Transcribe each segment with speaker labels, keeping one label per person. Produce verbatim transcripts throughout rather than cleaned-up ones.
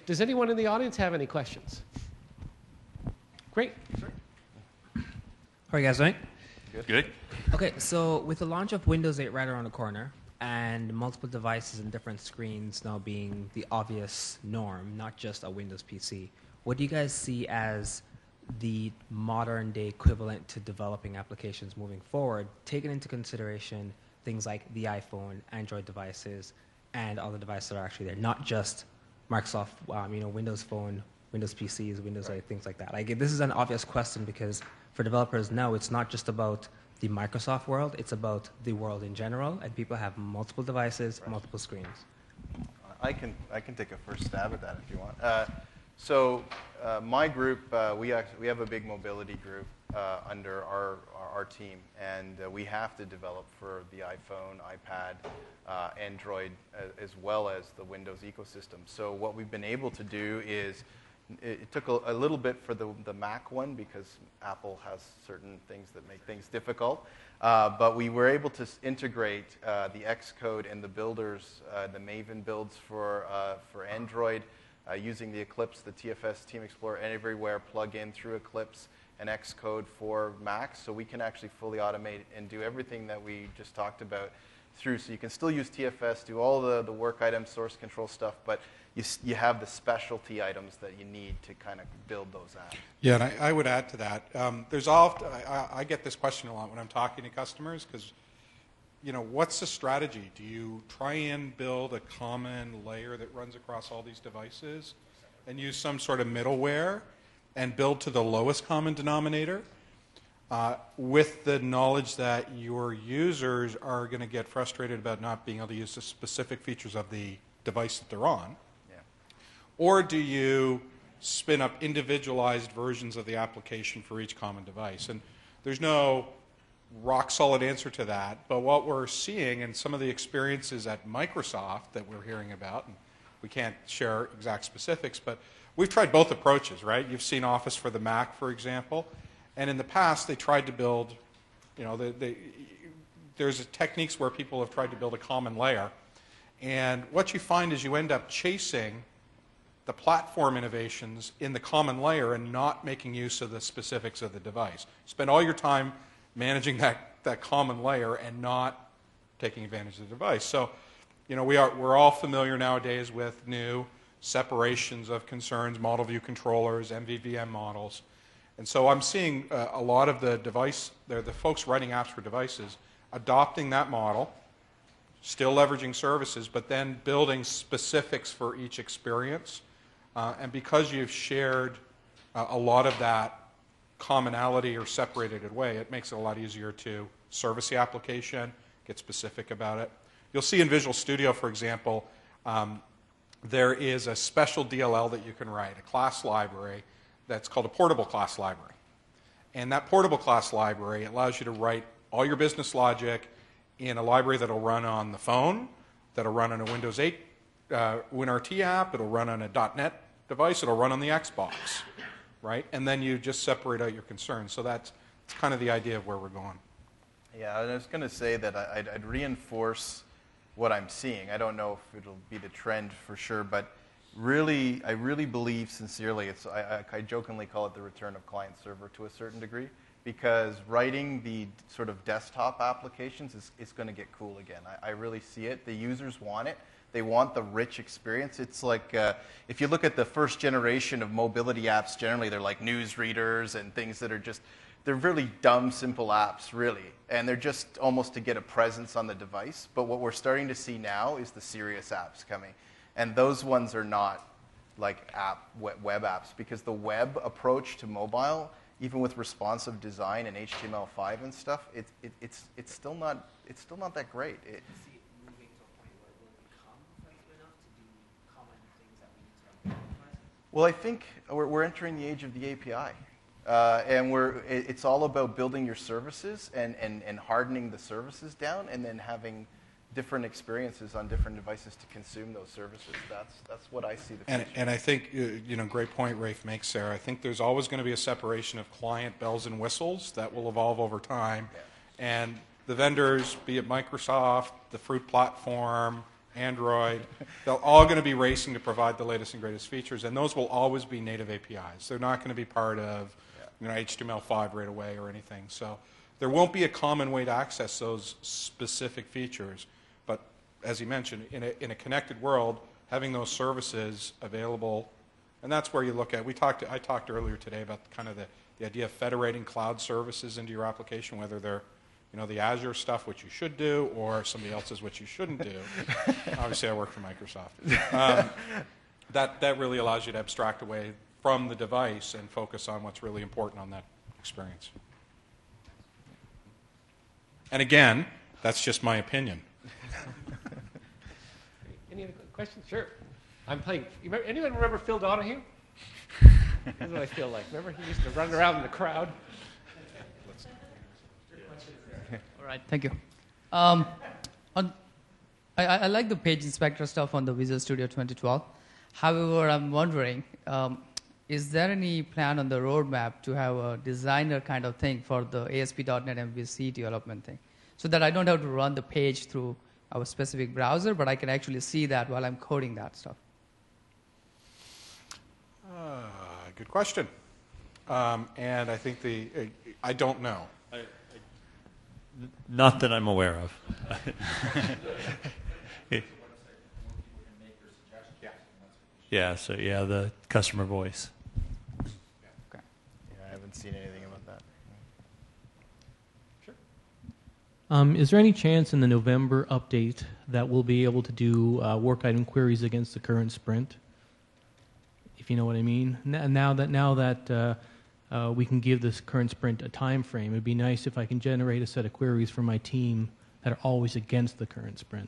Speaker 1: Does anyone in the audience have any questions? Great.
Speaker 2: How are you guys doing?
Speaker 3: Good. Good.
Speaker 2: Okay, so with the launch of Windows eight right around the corner and multiple devices and different screens now being the obvious norm, not just a Windows P C, what do you guys see as the modern day equivalent to developing applications moving forward, taking into consideration things like the iPhone, Android devices, and all the devices that are actually there, not just Microsoft, um, you know, Windows Phone, Windows P Cs, Windows eight, things like that. Like, this is an obvious question because for developers now, it's not just about the Microsoft world, it's about the world in general, and people have multiple devices, right. multiple screens.
Speaker 4: I can, I can take a first stab at that if you want. Uh, so uh, my group, uh, we, actually, we have a big mobility group uh, under our, our, our team, and uh, we have to develop for the iPhone, iPad, uh, Android, uh, as well as the Windows ecosystem. So what we've been able to do is, it, it took a, a little bit for the, the Mac one because Apple has certain things that make things difficult, uh, but we were able to integrate uh, the Xcode and the builders, uh, the Maven builds for, uh, for Android, Uh, using the Eclipse, the T F S Team Explorer Everywhere plug-in through Eclipse and Xcode for Mac, so we can actually fully automate and do everything that we just talked about through. So you can still use T F S, do all the, the work items, source control stuff, but you, you have the specialty items that you need to kind of build those apps.
Speaker 5: Yeah, and I, I would add to that. Um, there's often, I, I get this question a lot when I'm talking to customers because, you know, what's the strategy? Do you try and build a common layer that runs across all these devices and use some sort of middleware and build to the lowest common denominator uh, with the knowledge that your users are going to get frustrated about not being able to use the specific features of the device that they're on?
Speaker 4: Yeah.
Speaker 5: Or do you spin up individualized versions of the application for each common device? And there's no rock solid answer to that, but what we're seeing and some of the experiences at Microsoft that we're hearing about, and we can't share exact specifics, but we've tried both approaches, right? You've seen Office for the Mac, for example, and in the past they tried to build, you know, they, they, there's techniques where people have tried to build a common layer, and what you find is you end up chasing the platform innovations in the common layer and not making use of the specifics of the device. Spend all your time managing that, that common layer and not taking advantage of the device. So, you know, we are, we're all familiar nowadays with new separations of concerns, model view controllers, M V V M models. And so I'm seeing uh, a lot of the device, the, the folks writing apps for devices, adopting that model, still leveraging services, but then building specifics for each experience. Uh, and because you've shared uh, a lot of that commonality or separated way, it makes it a lot easier to service the application, get specific about it. You'll see in Visual Studio, for example, um, there is a special D L L that you can write, a class library that's called a portable class library. And that portable class library allows you to write all your business logic in a library that'll run on the phone, that'll run on a Windows eight uh, WinRT app, it'll run on a dot net device, it'll run on the Xbox. Right? And then you just separate out your concerns. So that's, that's kind of the idea of where we're going.
Speaker 4: Yeah, I was going to say that I'd, I'd reinforce what I'm seeing. I don't know if it'll be the trend for sure, but really, I really believe sincerely, it's, I, I, I jokingly call it the return of client-server to a certain degree, because writing the sort of desktop applications is, is going to get cool again. I, I really see it. The users want it. They want the rich experience. It's like, uh, if you look at the first generation of mobility apps, generally they're like news readers and things that are just, they're really dumb, simple apps, really. And they're just almost to get a presence on the device. But what we're starting to see now is the serious apps coming. And those ones are not like app, web apps, because the web approach to mobile, even with responsive design and H T M L five and stuff, it, it, it's, it's, still not, it's still not that great. It, Well, I think we're, we're entering the age of the A P I. Uh, and we're, it, it's all about building your services and, and, and hardening the services down and then having different experiences on different devices to consume those services. That's, that's what I see the future.
Speaker 5: And, and I think, you know, great point Rafe makes there. I think there's always going to be a separation of client bells and whistles that will evolve over time.
Speaker 4: Yeah.
Speaker 5: And the vendors, be it Microsoft, the Fruit platform, Android. They're all going to be racing to provide the latest and greatest features, and those will always be native A P Is. They're not going to be part of you know, H T M L five right away or anything. So there won't be a common way to access those specific features. But as you mentioned, in a, in a connected world, having those services available, and that's where you look at. We talked. I talked earlier today about kind of the, the idea of federating cloud services into your application, whether they're you know, the Azure stuff, which you should do, or somebody else's, which you shouldn't do. Obviously, I work for Microsoft. Um, that, that really allows you to abstract away from the device and focus on what's really important on that experience. And again, that's just my opinion.
Speaker 1: Any other questions? Sure. I'm playing. You remember, anyone remember Phil Donahue? That's what I feel like. Remember, he used to run around in the crowd.
Speaker 3: All right, thank you. Um, on, I, I like the page inspector stuff on the Visual Studio twenty twelve. However, I'm wondering, um, is there any plan on the roadmap to have a designer kind of thing for the A S P dot net M V C development thing, so that I don't have to run the page through our specific browser, but I can actually see that while I'm coding that stuff?
Speaker 5: Uh, good question. Um, and I think the, uh, I don't know.
Speaker 6: Not that I'm aware of. Yeah, so yeah, the customer voice.
Speaker 4: Yeah, I haven't seen anything about that.
Speaker 1: Sure.
Speaker 7: Um, is there any chance in the November update that we'll be able to do uh, work item queries against the current sprint? If you know what I mean. N- now that now that uh, uh, we can give this current sprint a time frame, it'd be nice if I can generate a set of queries for my team that are always against the current sprint.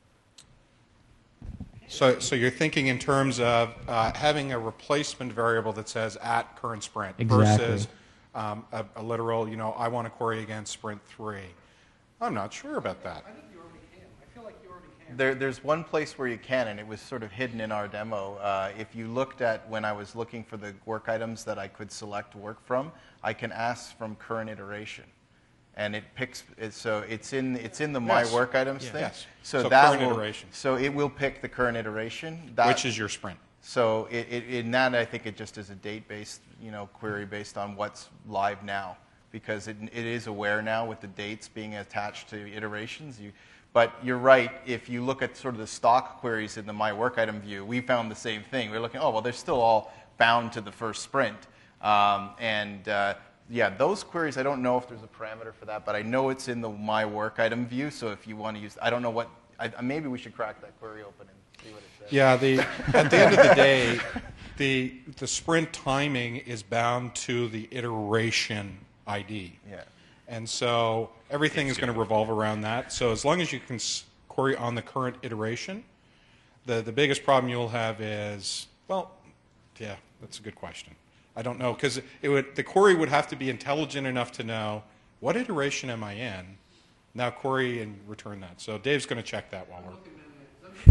Speaker 5: So, so you're thinking in terms of uh, having a replacement variable that says at current sprint
Speaker 7: Exactly.
Speaker 5: versus um, a, a literal, you know, I want to query against sprint three. I'm not sure about that. I think you already can. I feel like you already can.
Speaker 4: There, there's one place where you can, and it was sort of hidden in our demo. Uh, if you looked at when I was looking for the work items that I could select work from, I can ask from current iteration, and it picks. It, so it's in it's in the
Speaker 5: Yes.
Speaker 4: my work items
Speaker 5: Yeah.
Speaker 4: thing.
Speaker 5: Yes.
Speaker 4: So,
Speaker 5: So
Speaker 4: that
Speaker 5: current
Speaker 4: will,
Speaker 5: iteration.
Speaker 4: So it will pick the current iteration, that,
Speaker 5: Which is your sprint.
Speaker 4: So it, it, in that, I think it just is a date-based, you know, query based on what's live now, because it, it is aware now with the dates being attached to iterations. You, but you're right. If you look at sort of the stock queries in the My Work Item view, we found the same thing. We're looking, oh well, they're still all bound to the first sprint, um, and uh, yeah, those queries. I don't know if there's a parameter for that, but I know it's in the My Work Item view. So if you want to use, I don't know what. I, maybe we should crack that query open and see what it says.
Speaker 5: Yeah, the, at the end of the day, the, the sprint timing is bound to the iteration I D.
Speaker 4: Yeah.
Speaker 5: And so everything is going to revolve around that. So as long as you can s- query on the current iteration, the, the biggest problem you'll have is, well, yeah, that's a good question. I don't know, because it would the query would have to be intelligent enough to know what iteration am I in. Now query and return that. So Dave's going to check that while we're.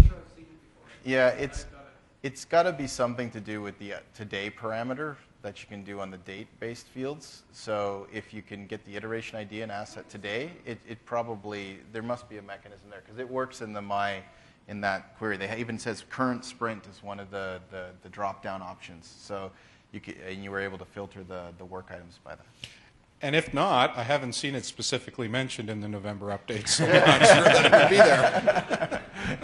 Speaker 4: Yeah, it's it's got to be something to do with the uh, today parameter that you can do on the date-based fields. So if you can get the iteration I D and asset today, it, it probably there must be a mechanism there because it works in the my in that query. They even says current sprint is one of the the, the drop-down options. So you can, and you were able to filter the the work items by that.
Speaker 5: And if not, I haven't seen it specifically mentioned in the November update, so I'm not sure that it would be there.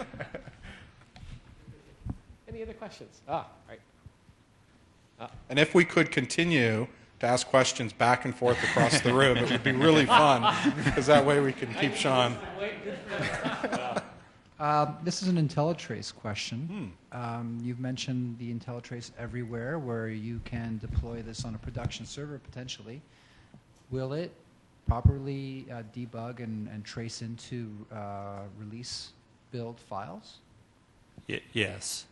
Speaker 1: Any other questions? Ah, right.
Speaker 5: And if we could continue to ask questions back and forth across the room, it would be really fun, because that way we can keep Sean.
Speaker 8: Uh, this is an IntelliTrace question. Hmm. Um, you've mentioned the IntelliTrace Everywhere, where you can deploy this on a production server potentially. Will it properly uh, debug and, and trace into uh, release build files?
Speaker 6: Y- yes.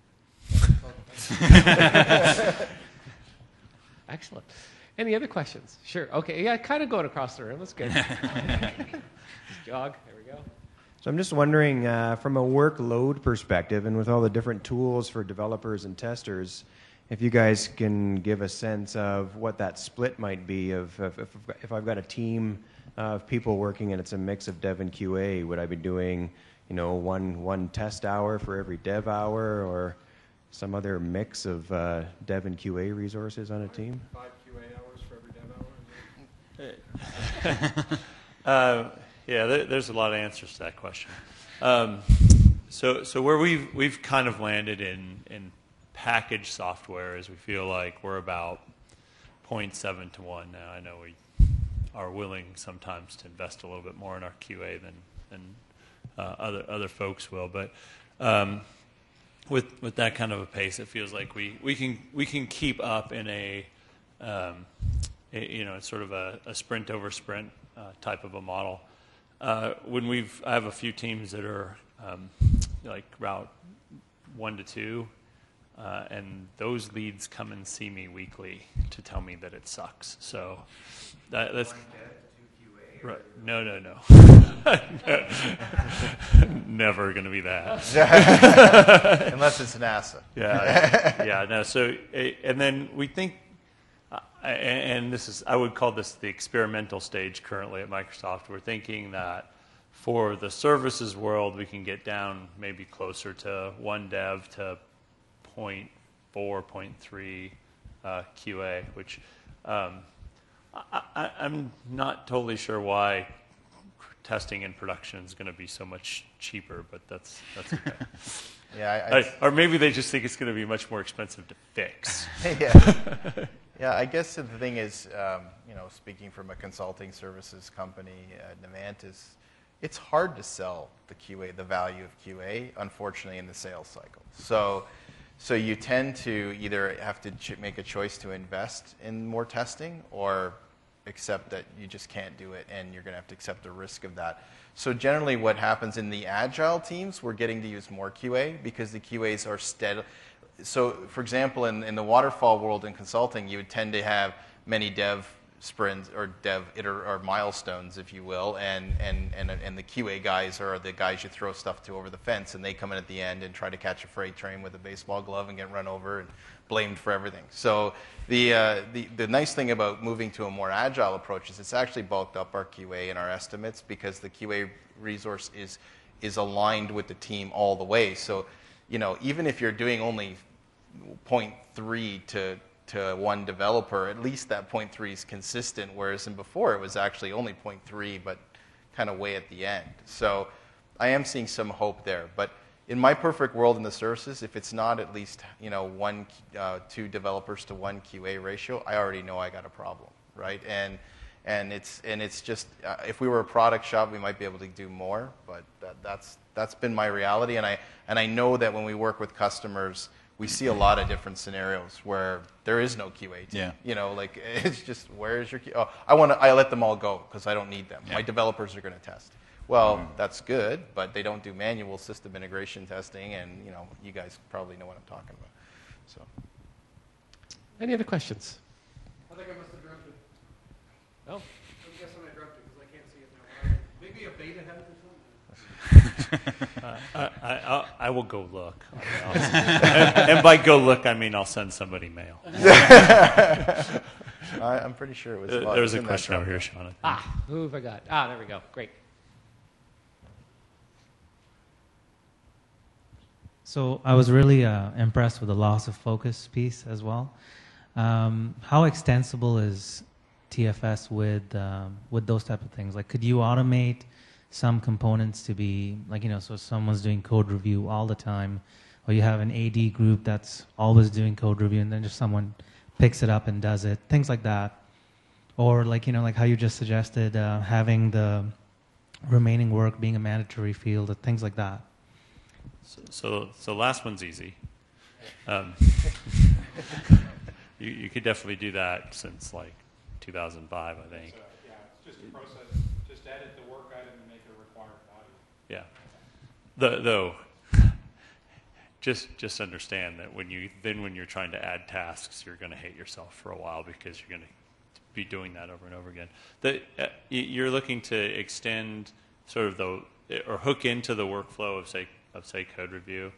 Speaker 1: Excellent. Any other questions? Sure. Okay. Yeah, kind of going across the room. That's good. Jog. There we go.
Speaker 9: So I'm just wondering, uh, from a workload perspective, and with all the different tools for developers and testers, if you guys can give a sense of what that split might be of if, if, if I've got a team of people working and it's a mix of dev and Q A, would I be doing, you know, one one test hour for every dev hour, or some other mix of uh, dev and Q A resources on a team?
Speaker 5: Five Q A hours for every dev hour?
Speaker 6: uh, yeah, there, there's a lot of answers to that question. Um, so, so where we've we've kind of landed in in packaged software is we feel like we're about zero point seven to one now. I know we are willing sometimes to invest a little bit more in our Q A than than uh, other other folks will, but um, with with that kind of a pace, it feels like we, we can we can keep up in a, um, a you know it's sort of a, a sprint over sprint uh, type of a model. Uh, when we've I have a few teams that are um, like route one to two, uh, and those leads come and see me weekly to tell me that it sucks. So that, that's right. No, no, no. Never going to be that.
Speaker 4: Unless it's NASA.
Speaker 6: Yeah, yeah, no. So, and then we think, uh, and this is, I would call this the experimental stage currently at Microsoft. We're thinking that for the services world, we can get down maybe closer to one dev to zero point four, zero point three uh, Q A, which um, I, I, I'm not totally sure why testing in production is going to be so much cheaper, but that's that's okay.
Speaker 4: Yeah, I, I,
Speaker 6: I, or maybe they just think it's going to be much more expensive to fix.
Speaker 4: yeah, yeah. I guess the thing is, um, you know, speaking from a consulting services company, uh, Navant is, it's hard to sell the Q A, the value of Q A, unfortunately, in the sales cycle. So, so you tend to either have to ch- make a choice to invest in more testing, or accept that you just can't do it, and you're going to have to accept the risk of that. So generally what happens in the agile teams, we're getting to use more Q A because the Q As are steady. So for example, in, in the waterfall world in consulting, you would tend to have many dev sprints or dev iter, or milestones, if you will, and, and, and, and the Q A guys are the guys you throw stuff to over the fence, and they come in at the end and try to catch a freight train with a baseball glove and get run over and blamed for everything. So the, uh, the, the nice thing about moving to a more agile approach is it's actually bulked up our Q A and our estimates, because the Q A resource is, is aligned with the team all the way. So, you know, even if you're doing only zero point three to to one developer, at least that zero point three is consistent, whereas in before it was actually only zero point three, but kind of way at the end. So I am seeing some hope there. But in my perfect world in the services, if it's not at least, you know, one, uh, two developers to one Q A ratio, I already know I got a problem, right? And and it's and it's just, uh, if we were a product shop, we might be able to do more, but that, that's that's been my reality. And I and I know that when we work with customers, we see a lot of different scenarios where there is no Q A team.
Speaker 10: Yeah.
Speaker 4: You know, like it's just, where is your Q A? Oh, I want to. I let them all go because I don't need them.
Speaker 10: Yeah.
Speaker 4: My developers are going to test. Well,
Speaker 10: Mm.
Speaker 4: that's good, but they don't do manual system integration testing, and you know, you guys probably know what I'm talking about. So,
Speaker 1: Any other questions?
Speaker 11: I think I must have dreamt it.
Speaker 1: No?
Speaker 11: I'm guessing I dreamt it because I can't see it now. Maybe a beta has or something.
Speaker 6: uh, I, I, I will go look. I'll, and, and by go look, I mean I'll send somebody mail.
Speaker 4: I, I'm pretty sure it was.
Speaker 6: Uh, there was a question over here, Sean. I think.
Speaker 1: Ah, who have I got? Ah, there we go. Great.
Speaker 12: So I was really uh, impressed with the loss of focus piece as well. Um, how extensible is T F S with um, with those type of things? Like, could you automate some components to be like, you know, so someone's doing code review all the time, or you have an A D group that's always doing code review, and then just someone picks it up and does it, things like that. Or like, you know, like how you just suggested, uh, having the remaining work being a mandatory field, or things like that.
Speaker 6: So, so, so last one's easy. Um, you, you could definitely do that since like two thousand five, I think.
Speaker 5: So, yeah, it's just a process. Just edit the work item and make it a required body.
Speaker 6: Yeah. The, though, just just understand that when you then when you're trying to add tasks, you're going to hate yourself for a while because you're going to be doing that over and over again. The, uh, you're looking to extend sort of the or hook into the workflow of say of say code review.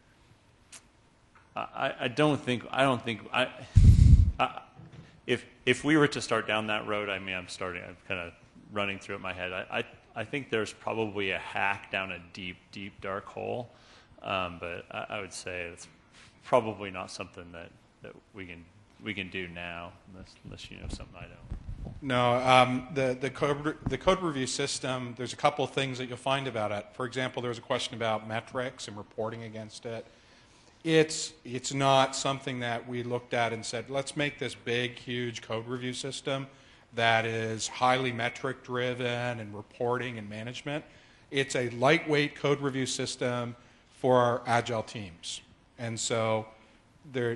Speaker 6: I, I don't think I don't think I, I if if we were to start down that road, I mean I'm starting I'm kind of running through it in my head. I, I I think there's probably a hack down a deep, deep dark hole, um, but I, I would say it's probably not something that, that we can we can do now, unless, unless you know something I don't.
Speaker 5: No, um, the the code the code review system. There's a couple of things that you'll find about it. For example, there was a question about metrics and reporting against it. It's it's not something that we looked at and said, let's make this big, huge code review system that is highly metric driven and reporting and management. It's a lightweight code review system for our agile teams. And so there,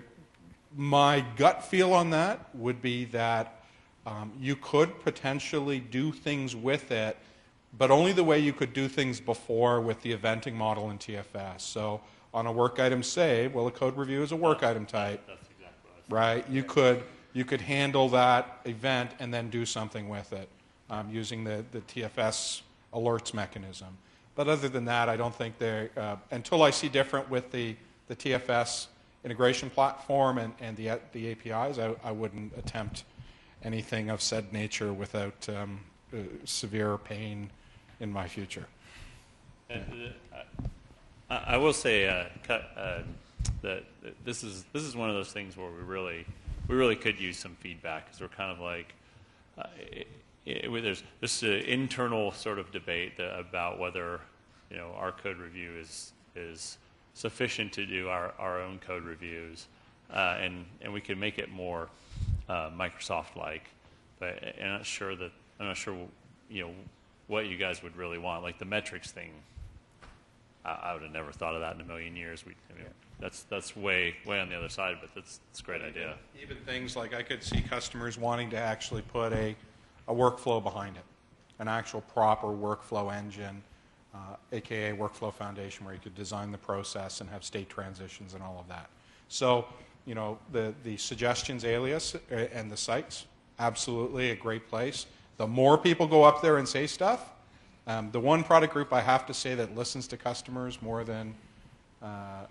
Speaker 5: my gut feel on that would be that um, you could potentially do things with it, but only the way you could do things before with the eventing model in T F S. So on a work item save, well, a code review is a work item type,
Speaker 6: That's exactly what I was
Speaker 5: right? You could you could handle that event and then do something with it um, using the, the T F S alerts mechanism. But other than that, I don't think they uh, until I see different with the, the T F S integration platform and, and the, the A P Is, I, I wouldn't attempt anything of said nature without um, uh, severe pain in my future.
Speaker 6: And, uh, I, I will say uh, cut, uh, that this is this is one of those things where we really we really could use some feedback, because we're kind of like uh, it, it, there's this uh, internal sort of debate that, about whether you know our code review is is sufficient to do our, our own code reviews, uh, and and we could make it more uh, Microsoft-like. But I'm not sure that I'm not sure you know what you guys would really want. Like the metrics thing, I, I would have never thought of that in a million years. We, I mean, that's that's way way on the other side, but that's that's a great
Speaker 5: even,
Speaker 6: idea.
Speaker 5: Even things like I could see customers wanting to actually put a, a workflow behind it, an actual proper workflow engine, uh, aka Workflow Foundation, where you could design the process and have state transitions and all of that. So, you know, the, the suggestions alias and the sites, absolutely a great place. The more people go up there and say stuff, um, the one product group I have to say that listens to customers more than, uh,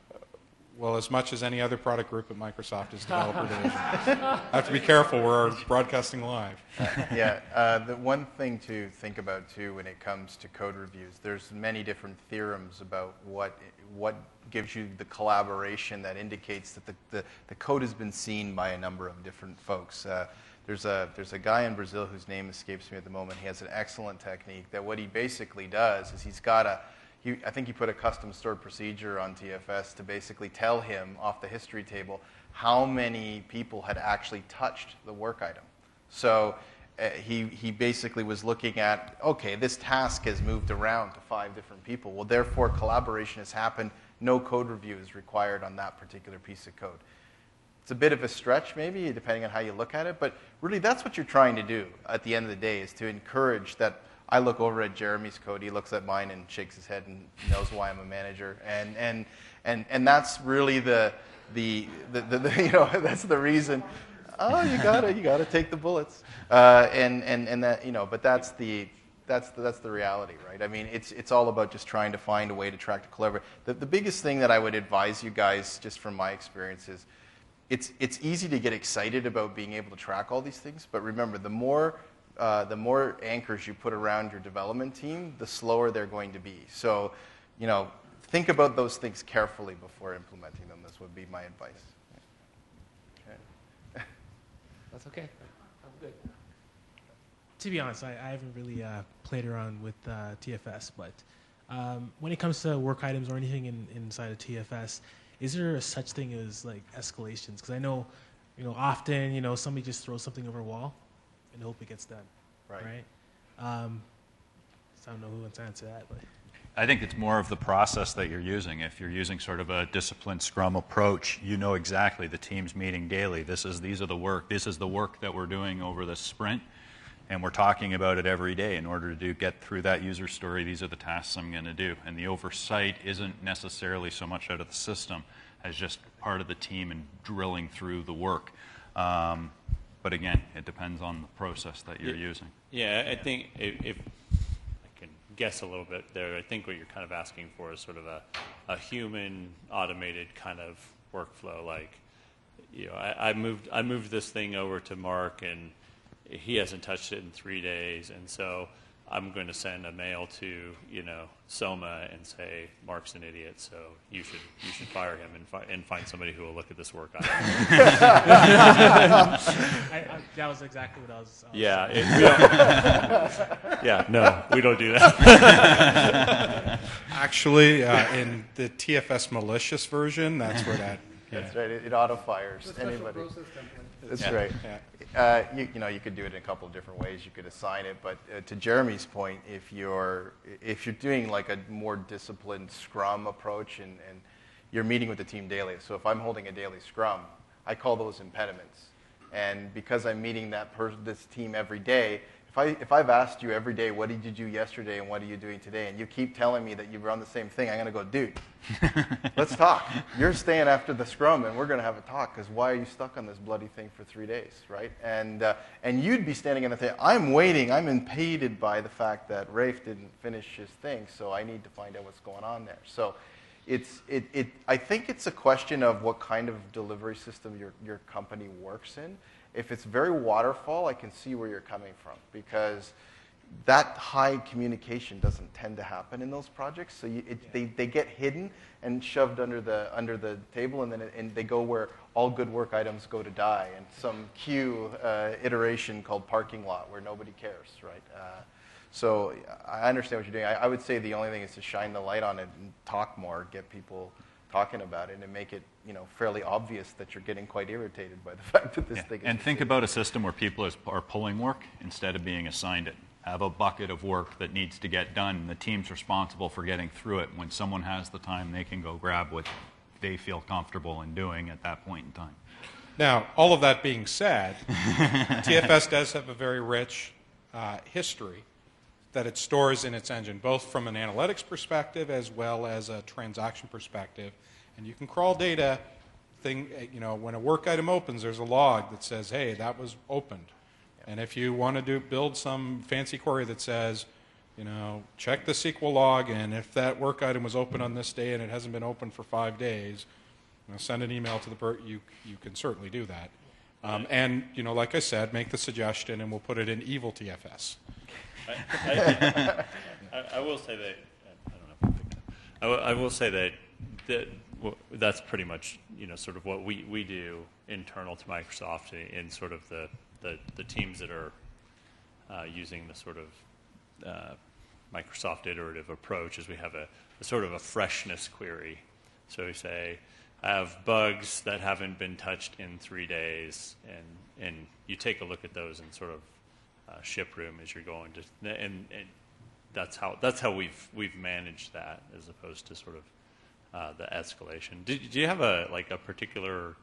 Speaker 5: well, as much as any other product group at Microsoft is developer division. I have to be careful, we're broadcasting live.
Speaker 4: Uh, yeah, uh, the one thing to think about too when it comes to code reviews, there's many different theorems about what what gives you the collaboration that indicates that the, the, the code has been seen by a number of different folks. Uh, there's a there's a guy in Brazil whose name escapes me at the moment. He has an excellent technique that what he basically does is he's got a He, I think he put a custom stored procedure on T F S to basically tell him off the history table how many people had actually touched the work item. So uh, he, he basically was looking at, okay, this task has moved around to five different people. Well, therefore, collaboration has happened. No code review is required on that particular piece of code. It's a bit of a stretch, maybe, depending on how you look at it. But really, that's what you're trying to do at the end of the day, is to encourage that. I look over at Jeremy's code, he looks at mine and shakes his head and knows why I'm a manager. And and and, and that's really the the, the, the, the you know that's the reason. Oh, you gotta you gotta take the bullets. Uh, and, and, and that you know, but that's the that's the, that's the reality, right? I mean, it's it's all about just trying to find a way to track the collaborate. The, the biggest thing that I would advise you guys, just from my experience, is it's it's easy to get excited about being able to track all these things, but remember, the more Uh, the more anchors you put around your development team, the slower they're going to be. So, you know, think about those things carefully before implementing them. This would be my advice. Okay.
Speaker 11: That's okay. I'm good. To be honest, I, I haven't really uh, played around with uh, T F S, but um, when it comes to work items or anything in, inside of T F S, is there a such thing as like escalations? Because I know, you know, often, you know, somebody just throws something over a wall and hope it gets done,
Speaker 4: Right.
Speaker 11: right? Um, so I don't know who wants to answer that, but
Speaker 10: I think it's more of the process that you're using. If you're using sort of a disciplined Scrum approach, you know exactly the team's meeting daily. This is these are the work. This is the work that we're doing over the sprint, and we're talking about it every day. In order to do, get through that user story, these are the tasks I'm going to do. And the oversight isn't necessarily so much out of the system as just part of the team and drilling through the work. Um, But again, it depends on the process that you're
Speaker 6: yeah,
Speaker 10: using.
Speaker 6: Yeah, I think if, if I can guess a little bit there, I think what you're kind of asking for is sort of a, a human automated kind of workflow. Like, you know, I, I moved I moved this thing over to Mark, and he hasn't touched it in three days, and so I'm going to send a mail to, you know, Soma and say, Mark's an idiot, so you should you should fire him and, fi- and find somebody who will look at this work item.
Speaker 11: I, I, that was exactly what I was. I was
Speaker 6: yeah, it, we don't, yeah, no, we don't do that.
Speaker 5: Actually, uh, in the T F S malicious version, that's where that.
Speaker 4: That's right. It, it auto fires anybody. That's
Speaker 5: Yeah.
Speaker 4: right.
Speaker 5: Yeah.
Speaker 4: Uh, you, you know, you could do it in a couple of different ways. You could assign it, but uh, to Jeremy's point, if you're if you're doing like a more disciplined Scrum approach, and, and you're meeting with the team daily. So if I'm holding a daily Scrum, I call those impediments. And because I'm meeting that per- this team every day, if I if I've asked you every day, what did you do yesterday and what are you doing today, and you keep telling me that you run the same thing, I'm going to go, dude, let's talk. You're staying after the Scrum, and we're going to have a talk, because why are you stuck on this bloody thing for three days, right? And uh, and you'd be standing in the thing. I'm waiting. I'm impeded by the fact that Rafe didn't finish his thing, so I need to find out what's going on there. So it's it it. I think it's a question of what kind of delivery system your your company works in. If it's very waterfall, I can see where you're coming from, because that high communication doesn't tend to happen in those projects. So you, it, yeah. they, they get hidden and shoved under the under the table, and then it, and they go where all good work items go to die, and some queue uh, iteration called parking lot where nobody cares, right? Uh, so I understand what you're doing. I, I would say the only thing is to shine the light on it and talk more, get people talking about it, and make it, you know, fairly obvious that you're getting quite irritated by the fact that this
Speaker 10: Yeah.
Speaker 4: thing is.
Speaker 10: And think about a system where people is, are pulling work instead of being assigned it. Have a bucket of work that needs to get done, and the team's responsible for getting through it. When someone has the time, they can go grab what they feel comfortable in doing at that point in time.
Speaker 5: Now, all of that being said, T F S does have a very rich uh, history that it stores in its engine, both from an analytics perspective as well as a transaction perspective. And you can crawl data. Thing, you know, when a work item opens, there's a log that says, "Hey, that was opened." And if you want to do build some fancy query that says, you know, check the S Q L log, and if that work item was open on this day and it hasn't been open for five days, you know, send an email to the per- you you can certainly do that. Um, and you know, like I said, make the suggestion, and we'll put it in evil T F S.
Speaker 6: I, I, I, I will say that I don't know if I'm picking up. I, will, I will say that that well, that's pretty much, you know, sort of what we, we do internal to Microsoft in, in sort of the, the, the teams that are uh, using the sort of uh, Microsoft iterative approach. Is we have a, a sort of a freshness query. So we say, I have bugs that haven't been touched in three days, and and you take a look at those in sort of uh, ship room as you're going to, and, and that's how that's how we've we've managed that, as opposed to sort of uh, the escalation. Do, do you have a like a particular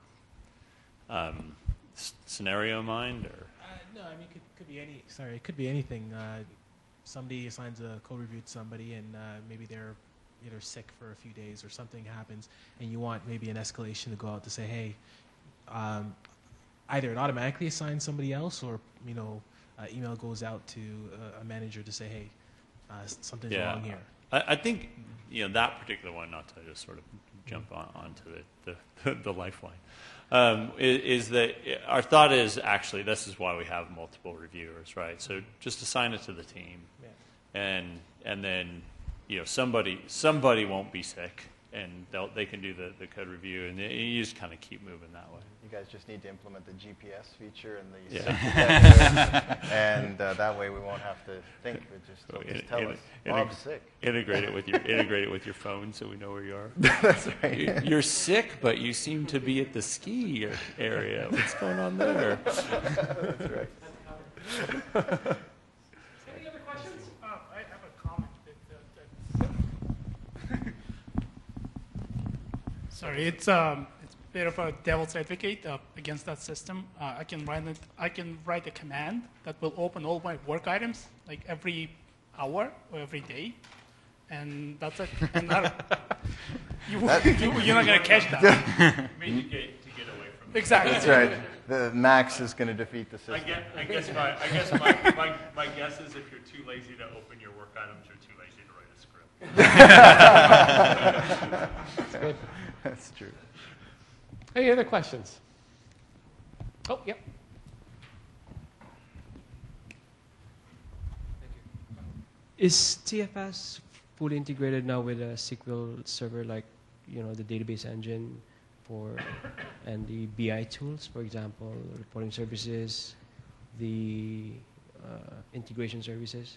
Speaker 6: um, s- scenario in mind, or?
Speaker 11: Uh, no, I mean it could, could be any. Sorry, it could be anything. Uh, somebody assigns a code review to somebody, and uh, maybe they're either sick for a few days or something happens, and you want maybe an escalation to go out to say, hey, um, either it automatically assigns somebody else, or you know, uh, email goes out to uh, a manager to say, hey, uh, something's
Speaker 6: yeah.
Speaker 11: wrong here.
Speaker 6: I, I think you know that particular one. Not to just sort of jump on onto the the, the lifeline. Um, is, is that our thought is actually this is why we have multiple reviewers, right? So just assign it to the team, yeah. and and then. You know, somebody somebody won't be sick, and they'll, they can do the, the code review, and you just kind of keep moving that way.
Speaker 4: You guys just need to implement the G P S feature and the
Speaker 6: yeah.
Speaker 4: sick detector, and uh, that way we won't have to think. It just,
Speaker 6: so
Speaker 4: just
Speaker 6: in,
Speaker 4: tell
Speaker 6: in,
Speaker 4: us,
Speaker 6: in,
Speaker 4: Bob's sick.
Speaker 6: Integrate it with your integrate it with your phone, so we know where you are.
Speaker 4: That's right.
Speaker 6: You, you're sick, but you seem to be at the ski area. What's going on there?
Speaker 4: That's right.
Speaker 13: Any other questions? Uh, I have a comment. Sorry, it's um, it's a bit of a devil's advocate uh, against that system. Uh, I can write it, I can write a command that will open all my work items like every hour or every day, and that's it. And that, you,
Speaker 4: that,
Speaker 13: you, you're not gonna catch that.
Speaker 6: I mean, to get, to get away from it.
Speaker 13: Exactly.
Speaker 4: That's right. The max is going to defeat the system.
Speaker 6: I guess, I guess, my, I guess my, my, my guess is if you're too lazy to open your work items, you're too lazy to write a script.
Speaker 1: That's good.
Speaker 4: That's true.
Speaker 1: Any other questions? Oh, yep.
Speaker 14: Is T F S fully integrated now with a S Q L Server, like, you know, the database engine for, and the B I tools, for example, reporting services, the uh, integration services?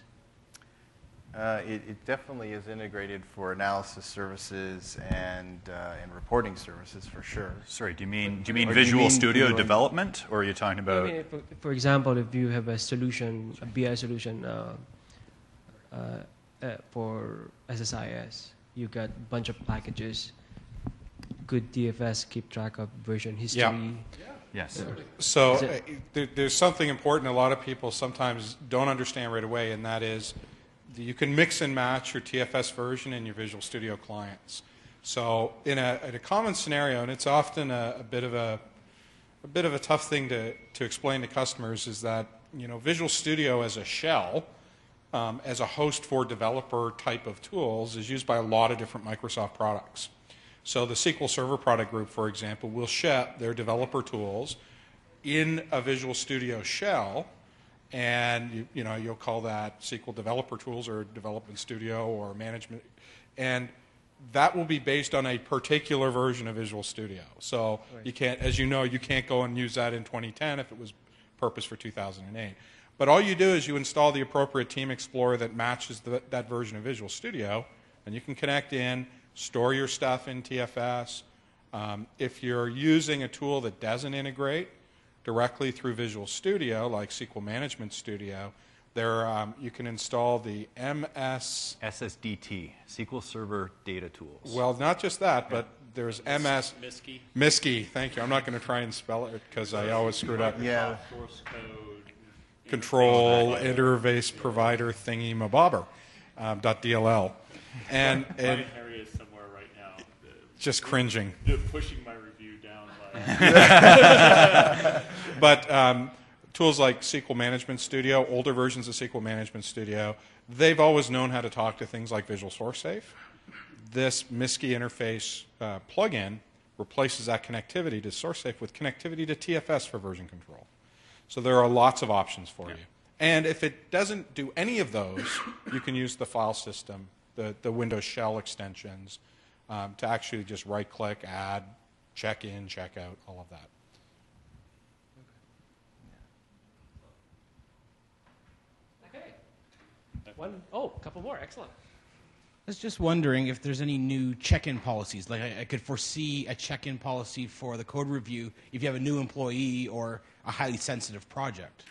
Speaker 4: Uh, it, it definitely is integrated for analysis services and uh, and reporting services for sure.
Speaker 10: Sorry, do you mean do you mean
Speaker 4: Or do you
Speaker 10: Visual
Speaker 4: mean
Speaker 10: Studio
Speaker 4: Visual-
Speaker 10: development, or are you talking
Speaker 14: I
Speaker 10: about?
Speaker 14: mean, for, for example, if you have a solution, a B I solution uh, uh, uh, for S S I S, you got a bunch of packages. Could D F S keep track of version history?
Speaker 5: Yeah.
Speaker 10: Yes.
Speaker 5: So
Speaker 14: Is
Speaker 5: uh,
Speaker 14: it-
Speaker 5: there, there's something important a lot of people sometimes don't understand right away, and that is that you can mix and match your T F S version and your Visual Studio clients. So in a, in a common scenario, and it's often a, a bit of a a bit of a tough thing to, to explain to customers, is that, you know, Visual Studio as a shell, um, as a host for developer type of tools, is used by a lot of different Microsoft products. So the S Q L Server product group, for example, will ship their developer tools in a Visual Studio shell, and you, you know, you'll call that S Q L Developer Tools or Development Studio or Management, and that will be based on a particular version of Visual Studio. So
Speaker 14: Right.
Speaker 5: you can't, as you know, you can't go and use that in twenty ten if it was purposed for two thousand eight. But all you do is you install the appropriate Team Explorer that matches the, that version of Visual Studio, and you can connect in, store your stuff in T F S. Um, if you're using a tool that doesn't integrate directly through Visual Studio, like S Q L Management Studio, there um, you can install the M S...
Speaker 10: S S D T, S Q L Server Data Tools.
Speaker 5: Well, not just that, but there's M S...
Speaker 6: MISKI.
Speaker 5: MISKI, thank you. I'm not going to try and spell it because I always screwed up.
Speaker 4: Yeah.
Speaker 6: Source code.
Speaker 5: Control interface provider thingy mabobber, um, .dll. And, and
Speaker 6: Brian Harry is somewhere right now. uh,
Speaker 5: just cringing.
Speaker 6: uh, Pushing my review down by...
Speaker 5: But um, tools like S Q L Management Studio, older versions of S Q L Management Studio, they've always known how to talk to things like Visual SourceSafe. This MISKI interface uh, plugin replaces that connectivity to SourceSafe with connectivity to T F S for version control. So there are lots of options for you. And if it doesn't do any of those, you can use the file system, the, the Windows shell extensions, um, to actually just right-click, add, check in, check out, all of that.
Speaker 1: Okay. One, oh, a couple more. Excellent.
Speaker 11: I was just wondering if there's any new check-in policies. Like I, I could foresee a check-in policy for the code review if you have a new employee or a highly sensitive project.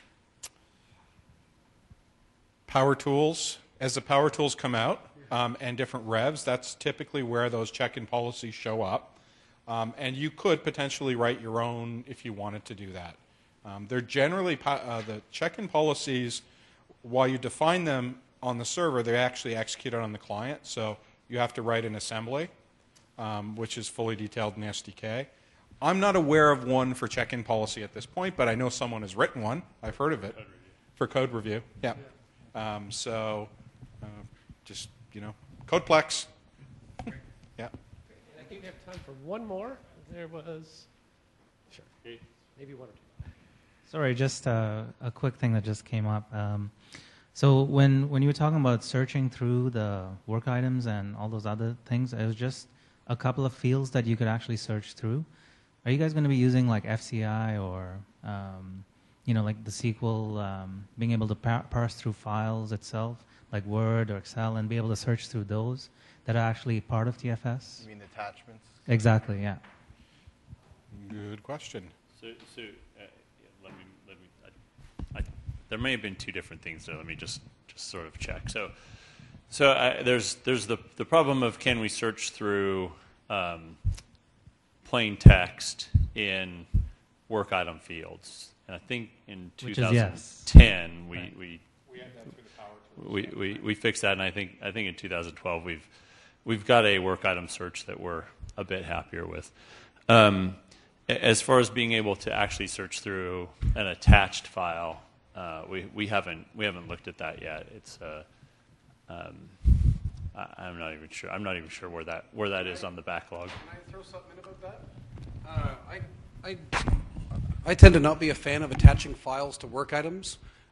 Speaker 5: Power tools, as the power tools come out um, and different revs, that's typically where those check-in policies show up. Um, and you could potentially write your own if you wanted to do that. Um, they're generally, po- uh, the check-in policies, while you define them on the server, they're actually executed on the client. So you have to write an assembly, um, which is fully detailed in the S D K. I'm not aware of one for check-in policy at this point, but I know someone has written one. I've heard of it.
Speaker 6: Code review.
Speaker 5: For code review, yeah. Um, so uh, just, you know, Codeplex. Yeah.
Speaker 1: I think we have time for one more. There was, sure, maybe one or two.
Speaker 12: Sorry, just uh, a quick thing that just came up. Um, so when when you were talking about searching through the work items and all those other things, it was just a couple of fields that you could actually search through. Are you guys going to be using like F C I or um, you know, like the S Q L, um, being able to par- parse through files itself, like Word or Excel, and be able to search through those that are actually part of T F S?
Speaker 4: You mean attachments?
Speaker 12: Exactly, yeah.
Speaker 5: Good question.
Speaker 6: So, so uh, yeah, let me, let me I, I, there may have been two different things there. Let me just, just sort of check. So, so I, there's, there's the, the problem of can we search through um, plain text in work item fields? And I think in
Speaker 12: Which
Speaker 6: two
Speaker 12: is
Speaker 6: thousand
Speaker 12: yes.
Speaker 6: ten we,
Speaker 12: Right.
Speaker 6: we,
Speaker 5: We had that through the power tools.
Speaker 6: we, we, we fixed that, and I think I think in two thousand twelve we've we've got a work item search that we're a bit happier with. Um, a- as far as being able to actually search through an attached file, uh, we we haven't we haven't looked at that yet. It's uh, um, I, I'm not even sure. I'm not even sure where that where that is on the backlog.
Speaker 15: Can I throw something in about that? Uh, I, I, I tend to not be a fan of attaching files to work items.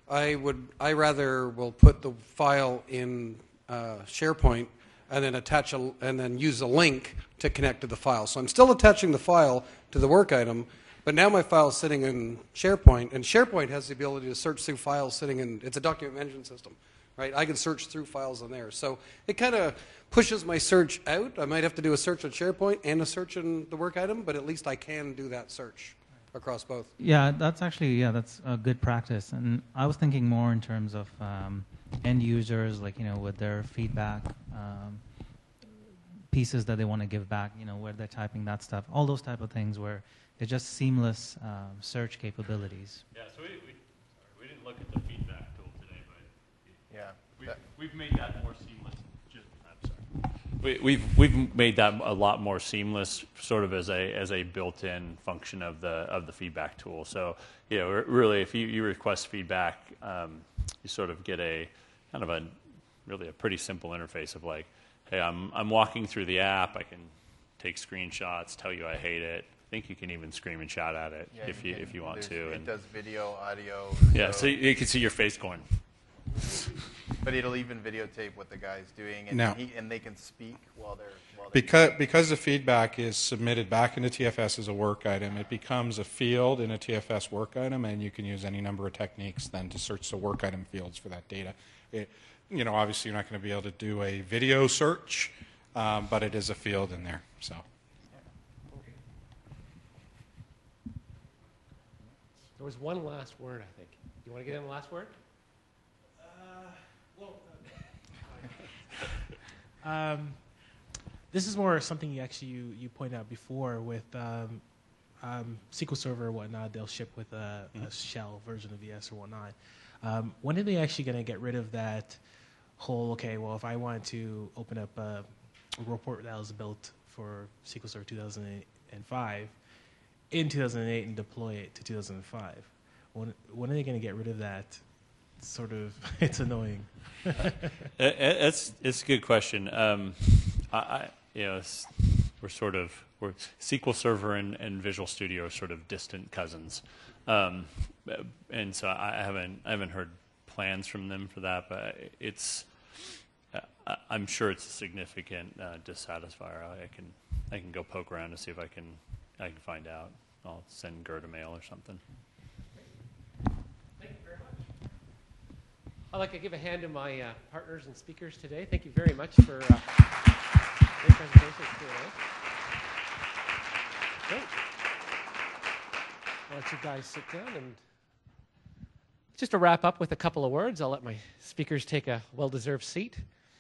Speaker 15: I would, I rather will put the file in uh, SharePoint and then attach a, and then use a link to connect to the file. So I'm still attaching the file to the work item, but now my file is sitting in SharePoint, and SharePoint has the ability to search through files sitting in, it's a document management system, right? I can search through files in there. So it kind of pushes my search out. I might have to do a search on SharePoint and a search in the work item, but at least I can do that search across both.
Speaker 12: Yeah, that's actually, yeah, that's a good practice. And I was thinking more in terms of um, end users, like, you know, with their feedback, um, pieces that they want to give back, you know, where they're typing that stuff, all those type of things where they're just seamless um, search capabilities.
Speaker 6: Yeah, so we, we, sorry, we didn't look at the feedback tool today, but
Speaker 4: yeah,
Speaker 6: we, we've made that more seamless. Just, I'm sorry. We, we've we've made that a lot more seamless, sort of as a as a built-in function of the of the feedback tool. So, you know, really, if you, you request feedback, um, you sort of get a kind of a really a pretty simple interface of like, hey, I'm I'm walking through the app. I can take screenshots, tell you I hate it. I think you can even scream and shout at it
Speaker 4: yeah,
Speaker 6: if
Speaker 4: you
Speaker 6: you
Speaker 4: can,
Speaker 6: if you want to.
Speaker 4: It
Speaker 6: and
Speaker 4: does video, audio.
Speaker 6: Yeah, so you, you can see your face going.
Speaker 4: But it'll even videotape what the guy's doing, and
Speaker 5: No.
Speaker 4: he, and they can speak while they're while they're
Speaker 5: Because, because the feedback is submitted back into T F S as a work item, it becomes a field in a T F S work item, and you can use any number of techniques then to search the work item fields for that data. It, you know, obviously you're not going to be able to do a video search, um, but it is a field in there. So.
Speaker 1: There was one last word, I think. You want to get in the last word?
Speaker 11: Um, this is more something you actually you, you pointed out before with um, um, S Q L Server or whatnot. They'll ship with a, a shell version of V S or whatnot. Um, when are they actually going to get rid of that whole, okay, well, if I wanted to open up a, a report that was built for S Q L Server two thousand five in two thousand eight and deploy it to two thousand five? When, when are they going to get rid of that? Sort of, it's annoying.
Speaker 6: It's it's a good question. Um, I, I you know it's, we're sort of we're S Q L Server and, and Visual Studio are sort of distant cousins, um, and so I haven't I haven't heard plans from them for that. But it's I, I'm sure it's a significant uh, dissatisfier. I can I can go poke around to see if I can I can find out. I'll send Gert a mail or something.
Speaker 1: I'd like to give a hand to my uh, partners and speakers today. Thank you very much for uh, great presentations today. Great. I'll let you guys sit down, and just to wrap up with a couple of words, I'll let my speakers take a well-deserved seat.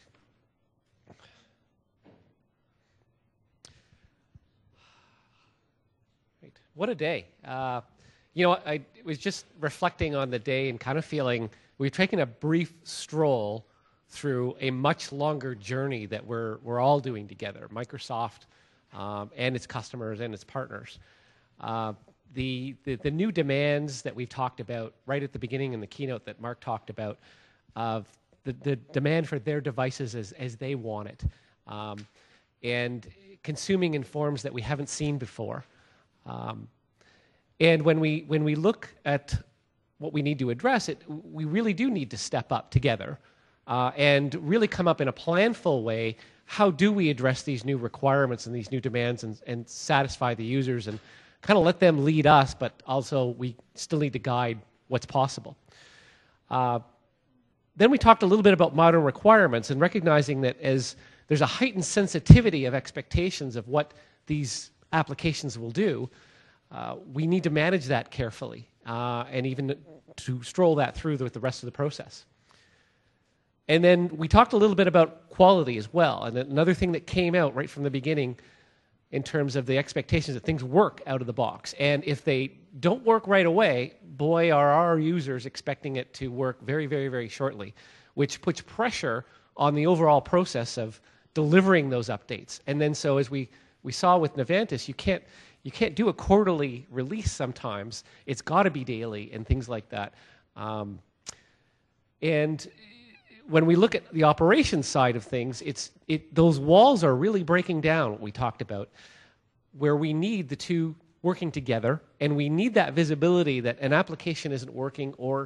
Speaker 1: Great. What a day. Uh, you know, I was just reflecting on the day and kind of feeling we've taken a brief stroll through a much longer journey that we're, we're all doing together, Microsoft um, and its customers and its partners. Uh, the, the, the new demands that we've talked about right at the beginning in the keynote that Mark talked about, of the, the demand for their devices as, as they want it, um, and consuming in forms that we haven't seen before. Um, and when we, when we look at what we need to address, it, we really do need to step up together uh, and really come up in a planful way. How do we address these new requirements and these new demands and, and satisfy the users and kind of let them lead us, but also we still need to guide what's possible. Uh, then we talked a little bit about modern requirements and recognizing that as there's a heightened sensitivity of expectations of what these applications will do, uh, we need to manage that carefully. Uh, and even to stroll that through with the rest of the process. And then we talked a little bit about quality as well. And another thing that came out right from the beginning in terms of the expectations that things work out of the box. And if they don't work right away, boy, are our users expecting it to work very, very, very shortly, which puts pressure on the overall process of delivering those updates. And then so as we, we saw with Navantus, you can't You can't do a quarterly release sometimes. It's got to be daily and things like that. Um, and when we look at the operations side of things, it's, it, those walls are really breaking down, what we talked about, where we need the two working together, and we need that visibility that an application isn't working or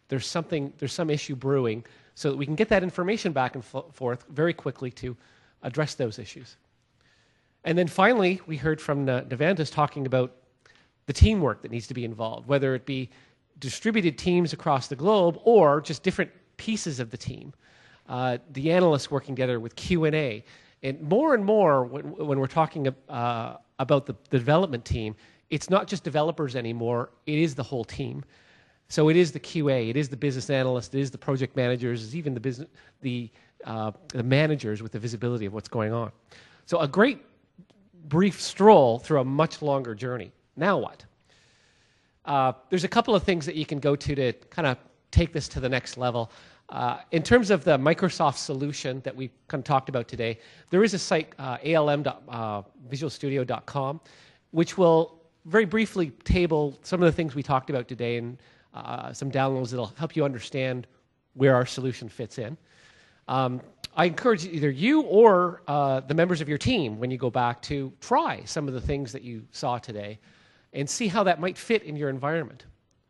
Speaker 1: there's something, there's some issue brewing, so that we can get that information back and fo- forth very quickly to address those issues. And then finally, we heard from uh, Devandis talking about the teamwork that needs to be involved, whether it be distributed teams across the globe or just different pieces of the team. Uh, the analysts working together with Q and A. And more and more, when, when we're talking uh, about the, the development team, it's not just developers anymore, it is the whole team. So it is the Q A, it is the business analyst, it is the project managers, it's even the, business, the, uh, the managers with the visibility of what's going on. So a great brief stroll through a much longer journey. Now what? Uh, there's a couple of things that you can go to to kind of take this to the next level. Uh, in terms of the Microsoft solution that we kind of talked about today, there is a site, uh, A L M dot visual studio dot com, which will very briefly table some of the things we talked about today and uh, some downloads that will help you understand where our solution fits in. Um, I encourage either you or uh, the members of your team, when you go back, to try some of the things that you saw today and see how that might fit in your environment.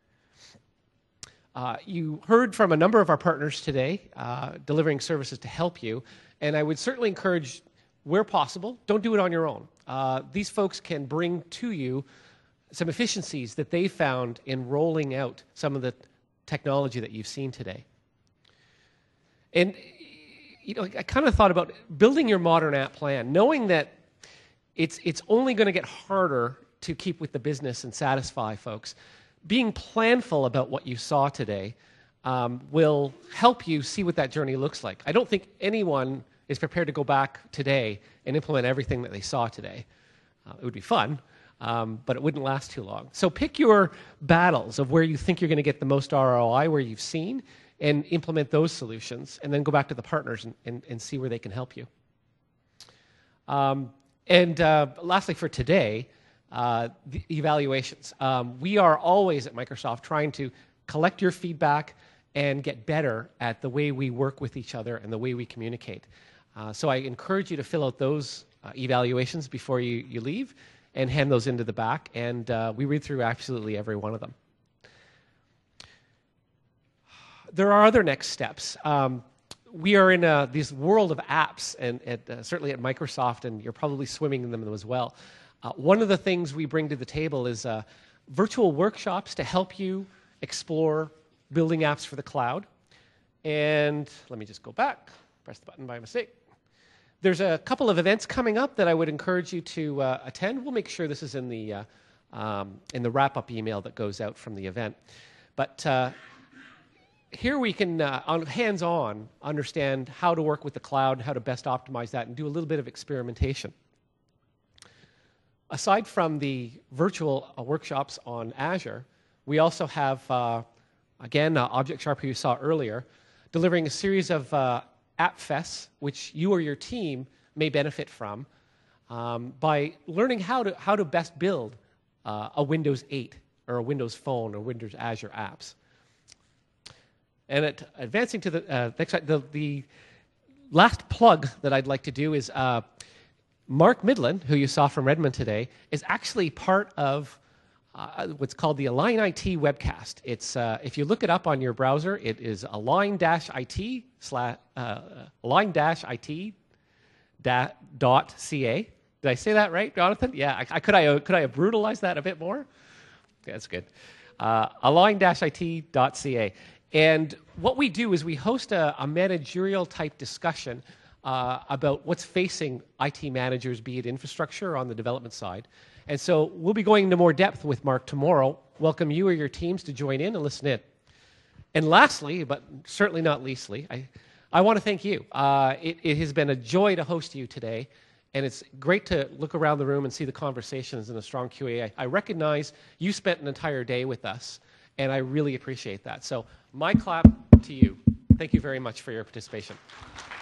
Speaker 1: Uh, you heard from a number of our partners today, uh, delivering services to help you, and I would certainly encourage, where possible, don't do it on your own. Uh, these folks can bring to you some efficiencies that they found in rolling out some of the technology that you've seen today. And you know, I kind of thought about building your modern app plan, knowing that it's, it's only going to get harder to keep with the business and satisfy folks. Being planful about what you saw today um, will help you see what that journey looks like. I don't think anyone is prepared to go back today and implement everything that they saw today. Uh, it would be fun, um, but it wouldn't last too long. So pick your battles of where you think you're going to get the most R O I, where you've seen, and implement those solutions, and then go back to the partners and, and, and see where they can help you. Um, and uh, lastly, for today, uh, the evaluations. Um, we are always at Microsoft trying to collect your feedback and get better at the way we work with each other and the way we communicate. Uh, so I encourage you to fill out those uh, evaluations before you, you leave and hand those into the back, and uh, we read through absolutely every one of them. There are other next steps. Um, we are in a, this world of apps, and at, uh, certainly at Microsoft, and you're probably swimming in them as well. Uh, one of the things we bring to the table is uh, virtual workshops to help you explore building apps for the cloud. And let me just go back, press the button by mistake. There's a couple of events coming up that I would encourage you to uh, attend. We'll make sure this is in the, uh, um, in the wrap-up email that goes out from the event. But uh, here we can, uh, on hands-on, understand how to work with the cloud, how to best optimize that, and do a little bit of experimentation. Aside from the virtual uh, workshops on Azure, we also have, uh, again, uh, ObjectSharp, who you saw earlier, delivering a series of uh, app fests, which you or your team may benefit from, um, by learning how to, how to best build uh, a Windows eight or a Windows Phone or Windows Azure apps. And at, advancing to the uh, next slide, the, the last plug that I'd like to do is uh, Mark Midland, who you saw from Redmond today, is actually part of uh, what's called the Align I T webcast. It's, uh, if you look it up on your browser, it is align-it slash uh, align-it da, dot ca. Did I say that right, Jonathan? Yeah. I, I, could I could I have brutalized that a bit more? Okay, that's good. Uh, align-it dot ca. And what we do is we host a, a managerial type discussion uh, about what's facing I T managers, be it infrastructure or on the development side. And so we'll be going into more depth with Mark tomorrow. Welcome you or your teams to join in and listen in. And lastly, but certainly not leastly, I, I want to thank you. Uh, it, it has been a joy to host you today. And it's great to look around the room and see the conversations and the strong Q and A. I recognize you spent an entire day with us, and I really appreciate that. So my clap to you. Thank you very much for your participation.